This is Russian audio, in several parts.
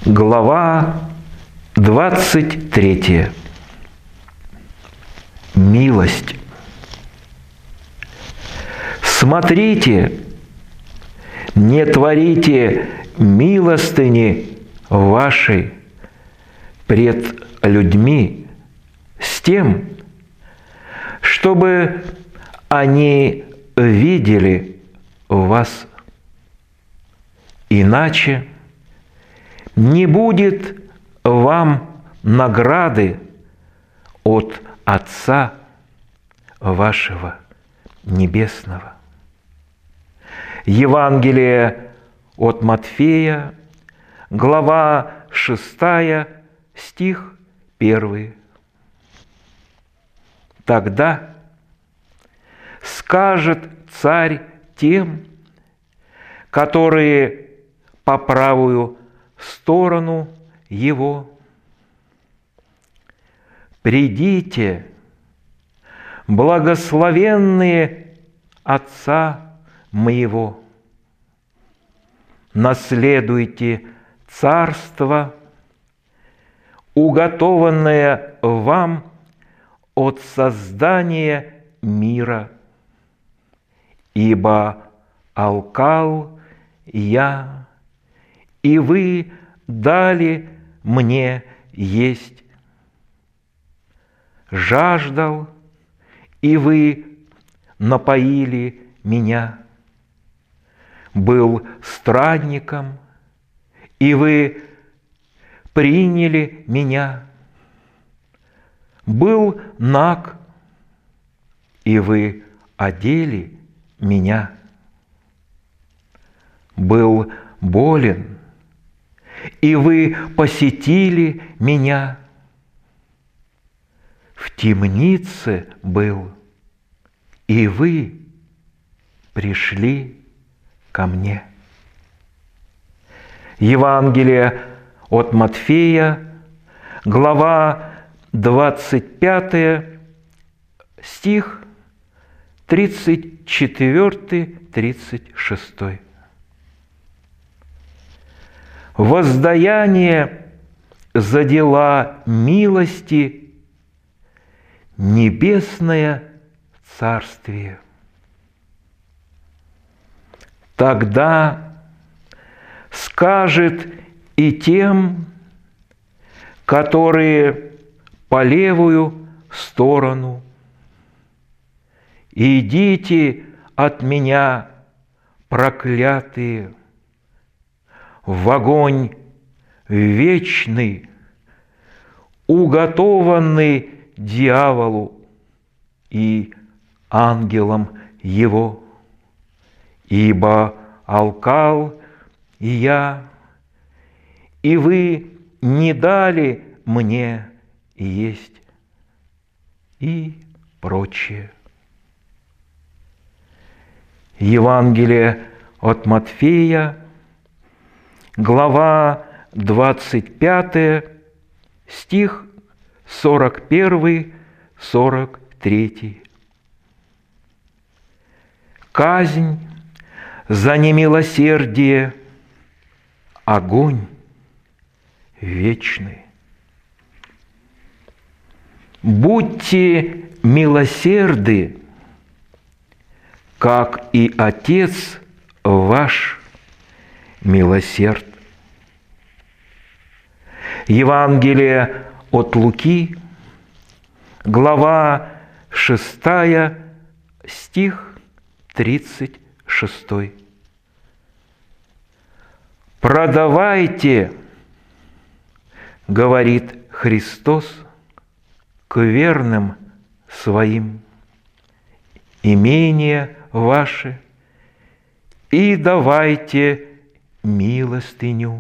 Глава 23. Милость. Смотрите, не творите милостыни вашей пред людьми с тем, чтобы они видели вас. Иначе не будет вам награды от Отца вашего Небесного. Евангелие от Матфея, глава 6, стих 1. Тогда скажет царь тем, которые по правую сторону его: придите, благословенные Отца моего, наследуйте царство, уготованное вам от создания мира, ибо алкал я, и вы дали мне есть, жаждал, и вы напоили меня, был странником, и вы приняли меня, был наг, и вы одели меня, был болен, и вы посетили меня, в темнице был, и вы пришли ко мне. Евангелие от Матфея, глава 25, стих 34-36. Воздаяние за дела милости небесное царствие. Тогда скажет и тем, которые по левую сторону: идите от меня, проклятые, в огонь вечный, уготованный дьяволу и ангелам его. Ибо алкал я, и вы не дали мне есть, и прочее. Евангелие от Матфея, глава 25, стих 41-43. Казнь за немилосердие, огонь вечный. Будьте милосерды, как и Отец ваш милосерд. Евангелие от Луки, глава 6, стих 36. «Продавайте, — говорит Христос, — к верным своим имения ваши и давайте милостыню».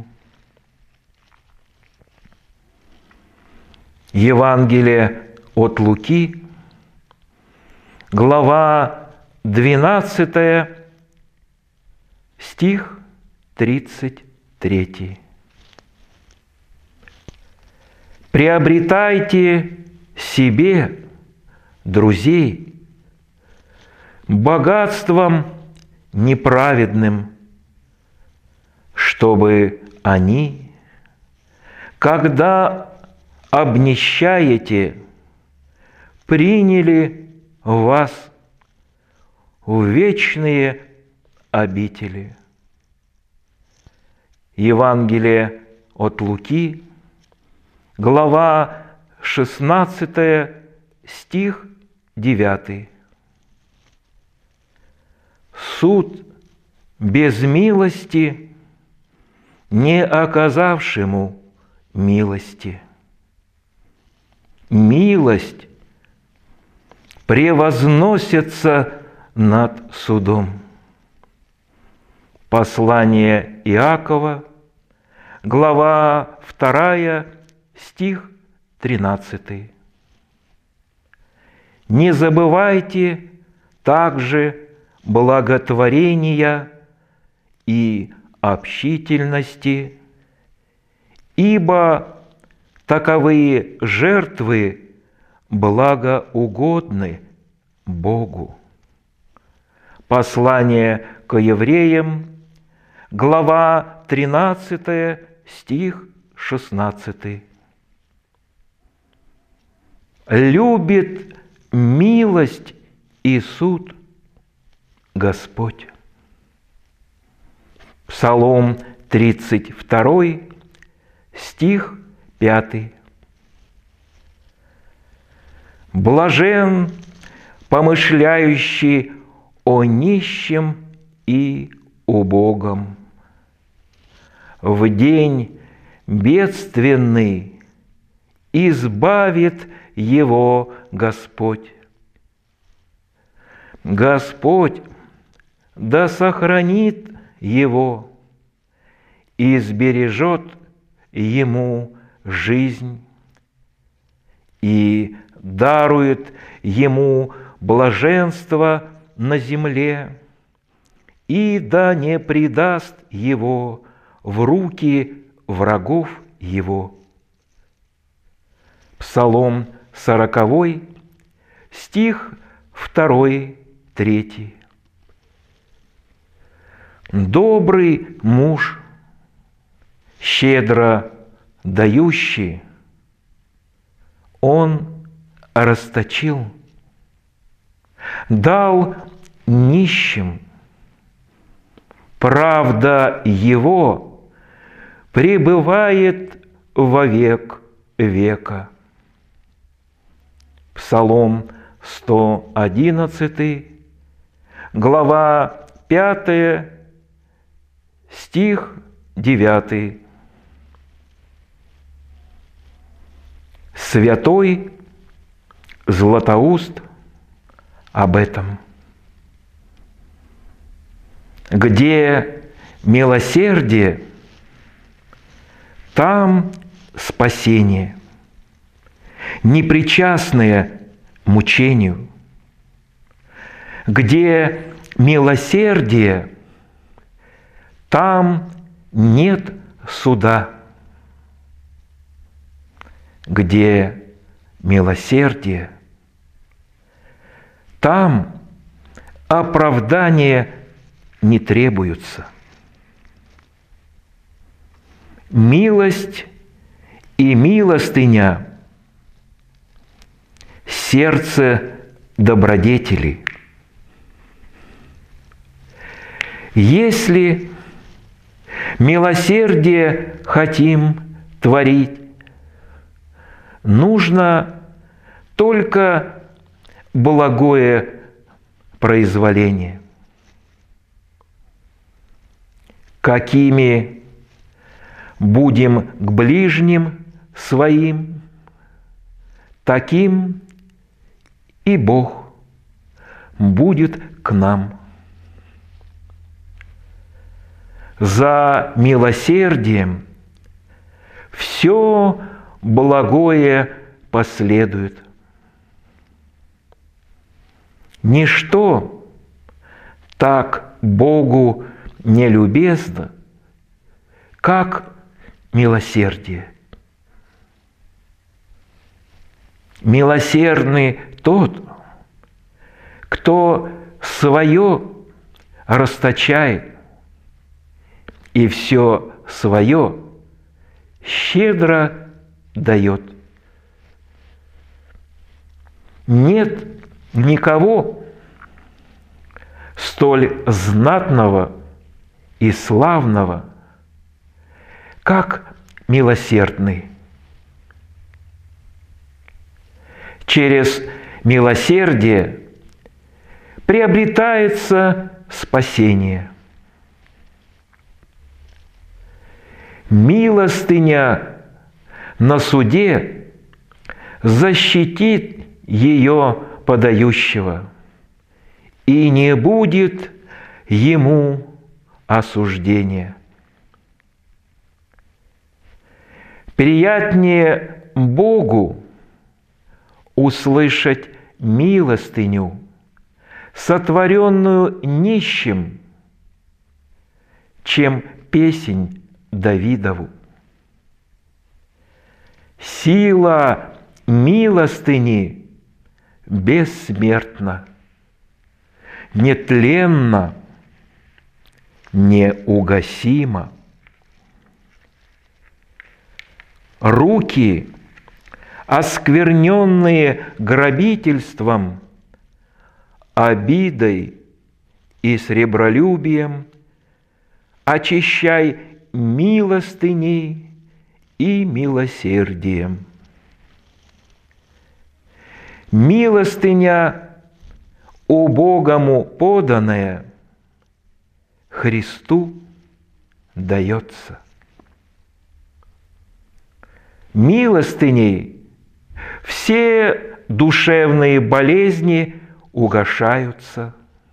Евангелие от Луки, глава 12, стих 33. «Приобретайте себе друзей богатством неправедным, чтобы они, когда обнищаете, приняли вас в вечные обители. Евангелие от Луки, глава 16, стих 9. Суд без милости, не оказавшему милости. Милость превозносится над судом. Послание Иакова, глава 2, стих 13. Не забывайте также благотворения и общительности, ибо таковые жертвы благоугодны Богу. Послание к евреям, глава 13, стих 16. Любит милость и суд Господь. Псалом 32, стих 5. Блажен, помышляющий о нищем и убогом. В день бедственный избавит его Господь. Господь да сохранит его и сбережет ему жизнь и дарует ему блаженство на земле, и да не предаст его в руки врагов его. Псалом 40, стих 2, 3. Добрый муж, щедро дающий, он расточил, дал нищим. Правда его пребывает вовек века. Псалом 111, глава 5, стих 9. Святой Златоуст об этом. Где милосердие, там спасение, непричастное мучению. Где милосердие, там нет суда. Где милосердие, там оправдание не требуется. Милость и милостыня – сердце добродетели. Если милосердие хотим творить, нужно только благое произволение. Какими будем к ближним своим, таким и Бог будет к нам. За милосердием все благое последует. Ничто так Богу не любезно, как милосердие. Милосердный тот, кто свое расточает и все свое щедро щедро дает. Нет никого столь знатного и славного, как милосердный. Через милосердие приобретается спасение. Милостыня на суде защитит ее подающего, и не будет ему осуждения. Приятнее Богу услышать милостыню, сотворенную нищим, чем песнь Давидову. Сила милостыни бессмертна, нетленна, неугасима. Руки, оскверненные грабительством, обидой и сребролюбием, очищай милостыней и милосердием. Милостыня, убогому поданная, Христу дается. Милостыней все душевные болезни угашаются.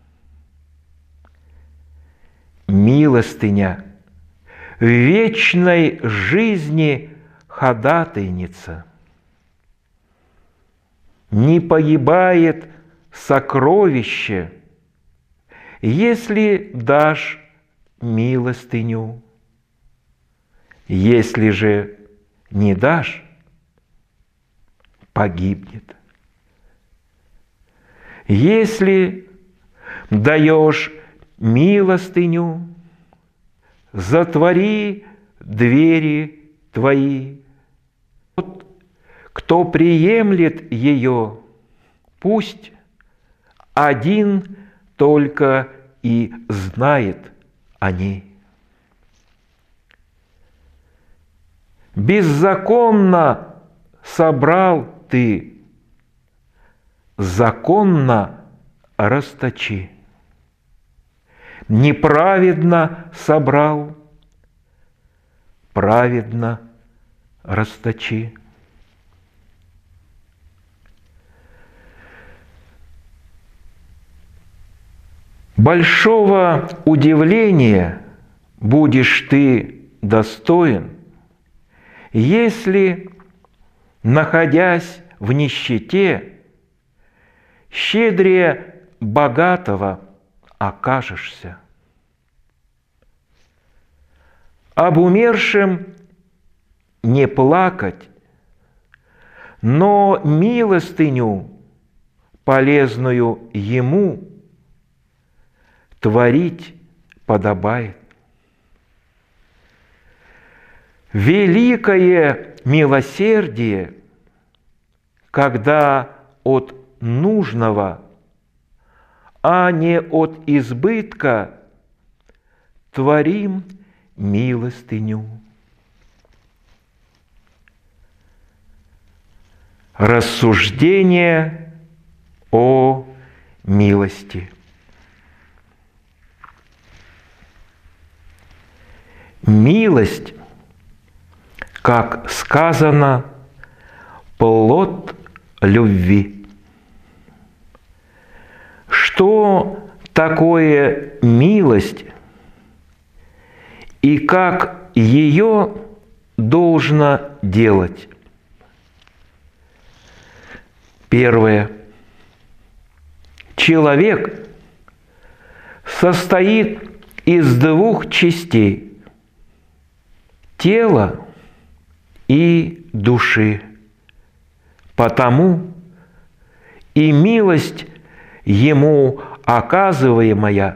Милостыня в вечной жизни ходатайница. Не погибает сокровище, если дашь милостыню. Если же не дашь, погибнет. Если даешь милостыню, затвори двери твои. Тот, кто приемлет ее, пусть один только и знает о ней. Беззаконно собрал ты, законно расточи. Неправедно собрал, праведно расточи. Большого удивления будешь ты достоин, если, находясь в нищете, щедрее богатого окажешься. Об умершем не плакать, но милостыню, полезную ему, творить подобает. Великое милосердие, когда от нужного, а не от избытка, творим милостыню. Рассуждение о милости. Милость, как сказано, плод любви. Что такое милость и как ее должно делать? Первое. Человек состоит из двух частей – тела и души. Потому и милость ему оказываемая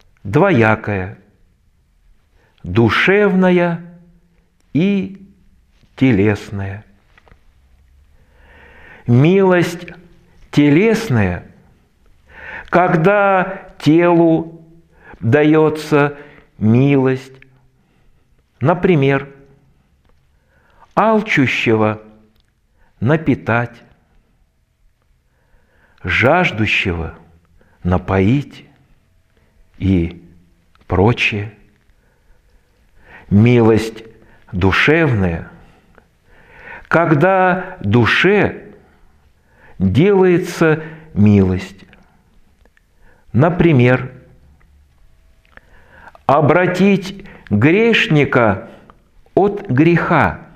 двоякая, душевная и телесная. Милость телесная, когда телу дается милость, например, алчущего напитать, жаждущего напоить и прочее. Милость душевная, когда душе делается милость. Например, обратить грешника от греха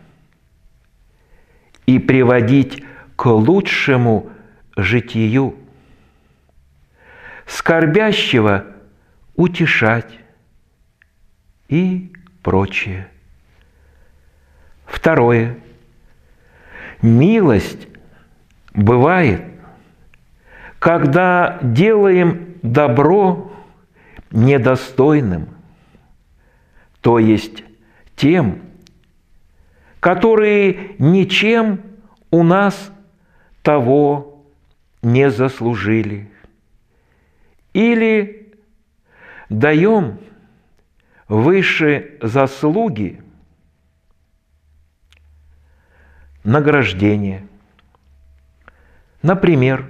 и приводить к лучшему житию, скорбящего утешать и прочее. Второе. Милость бывает, когда делаем добро недостойным, то есть тем, которые ничем у нас того не заслужили, или даем выше заслуги награждение. Например,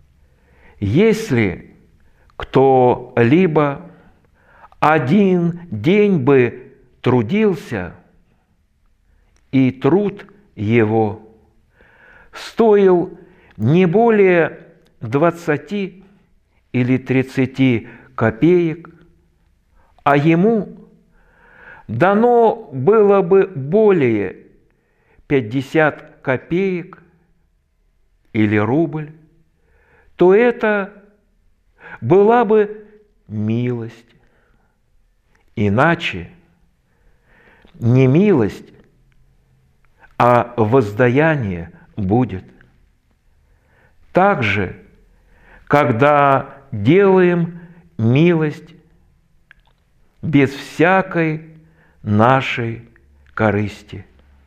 если кто-либо один день бы трудился, и труд его стоил не более 20 или 30 копеек, а ему дано было бы более 50 копеек или рубль, то это была бы милость. Иначе не милость, а воздаяние будет. Также, когда делаем милость без всякой нашей корысти.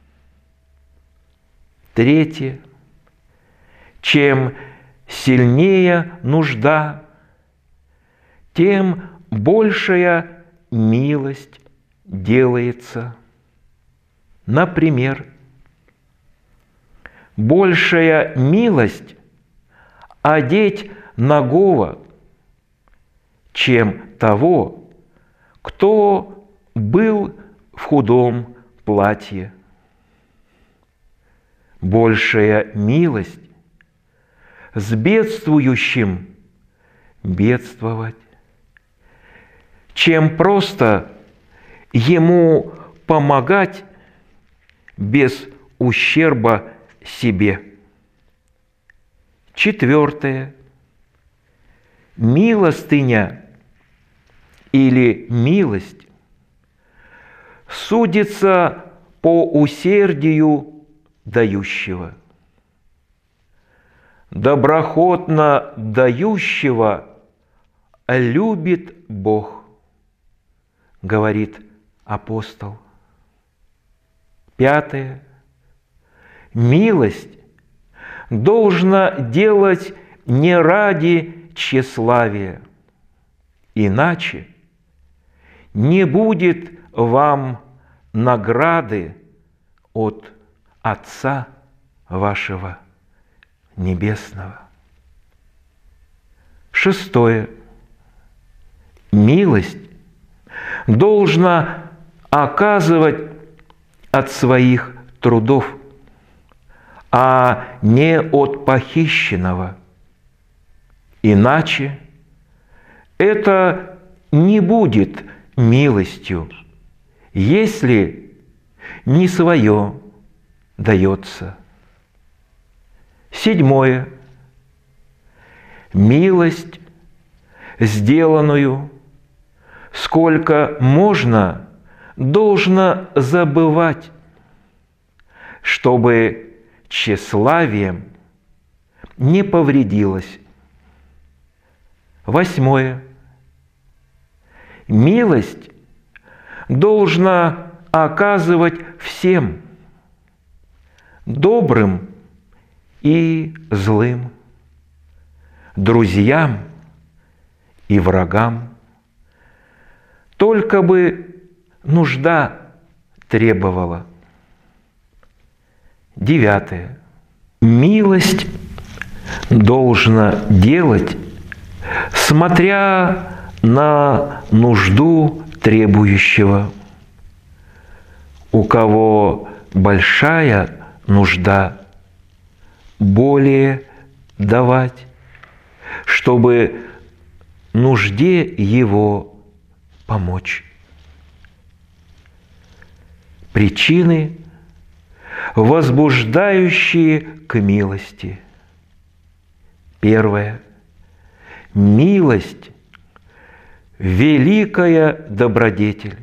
Третье. Чем сильнее нужда, тем большая милость делается. Например, большая милость одеть нагого, чем того, кто был в худом платье. Большая милость с бедствующим бедствовать, чем просто ему помогать без ущерба себе. Четвертое. Милостыня или милость судится по усердию дающего. Доброхотно дающего любит Бог, говорит апостол. Пятое. Милость должна делать не ради тщеславия, иначе не будет вам награды от Отца вашего Небесного. Шестое. Милость должна оказывать от своих трудов, а не от похищенного. Иначе это не будет милостью, если не свое дается. Седьмое. Милость, сделанную, сколько можно, должно забывать, чтобы тщеславием не повредилось. Восьмое. Милость должна оказывать всем, добрым и злым, друзьям и врагам. Только бы нужда требовала. 9. Милость должна делать, смотря на нужду требующего. У кого большая нужда, более давать, чтобы нужде его помочь. Причины, возбуждающие к милости. 1. Милость – великая добродетель,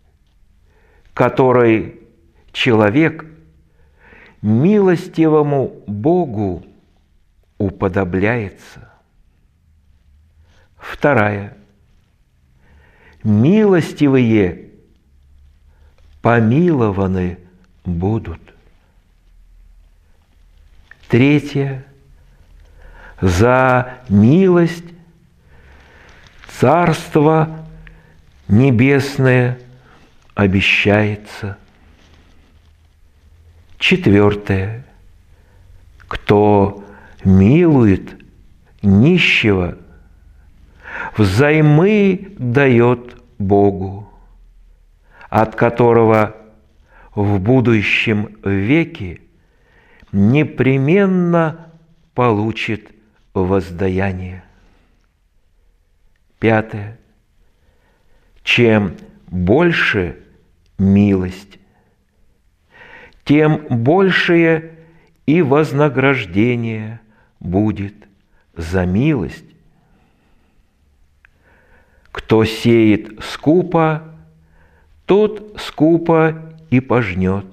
которой человек милостивому Богу уподобляется. 2. Милостивые помилованы будут. 3. За милость Царство Небесное обещается. 4. Кто милует нищего, взаймы дает Богу, от которого в будущем веке непременно получит воздаяние. 5. Чем больше милость, тем большее и вознаграждение будет за милость. Кто сеет скупо, тот скупо и пожнет,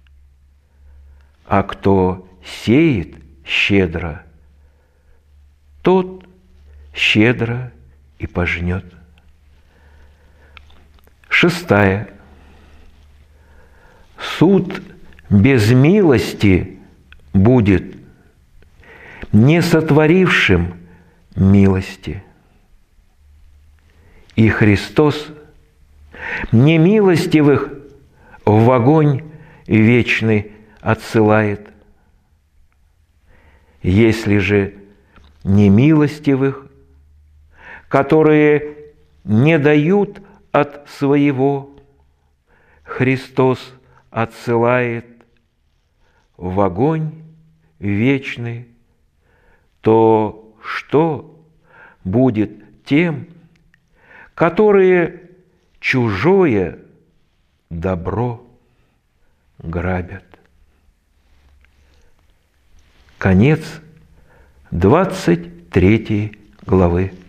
а кто сеет щедро, тот щедро и пожнет. 6. Суд без милости будет не сотворившим милости. И Христос немилостивых в огонь вечный отсылает. Если же немилостивых, которые не дают от своего, Христос отсылает в огонь вечный, то что будет тем, которые чужое добро грабят? Конец 23 главы.